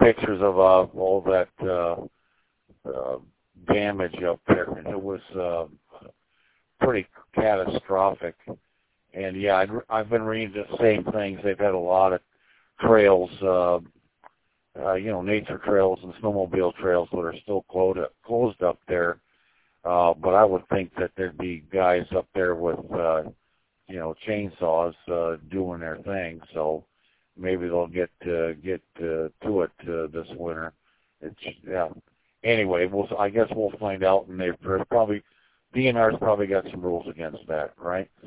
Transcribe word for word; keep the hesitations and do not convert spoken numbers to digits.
pictures of uh, all that uh, uh, damage up there, and it was uh, pretty catastrophic. And yeah, I'd, I've been reading the same things. They've had a lot of trails, uh, uh, you know, nature trails and snowmobile trails that are still closed closed up there. Uh, but I would think that there'd be guys up there with, uh, you know, chainsaws uh, doing their thing. So maybe they'll get uh, get uh, to it uh, this winter. It's yeah. Anyway, we'll I guess we'll find out. And they've probably D N R's probably got some rules against that, right?